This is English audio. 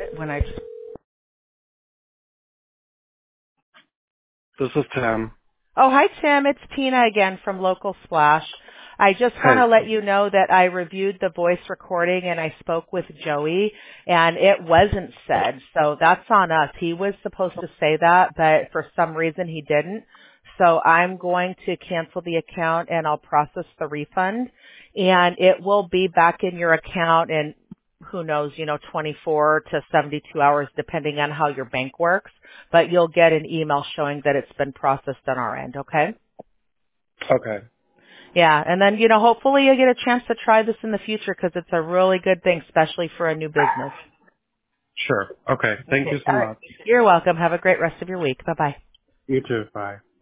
when I just... This is Tim. Oh, hi, Tim. It's Tina again from Local Splash. I just want Hey. to let you know that I reviewed the voice recording and I spoke with Joey and it wasn't said. So that's on us. He was supposed to say that, but for some reason he didn't. So I'm going to cancel the account and I'll process the refund and it will be back in your account in who knows, 24 to 72 hours depending on how your bank works, but you'll get an email showing that it's been processed on our end, okay? Okay. Yeah, and then, hopefully you'll get a chance to try this in the future because it's a really good thing, especially for a new business. Sure. Okay. Thank you Okay, so all right. much. You're welcome. Have a great rest of your week. Bye-bye. You too. Bye.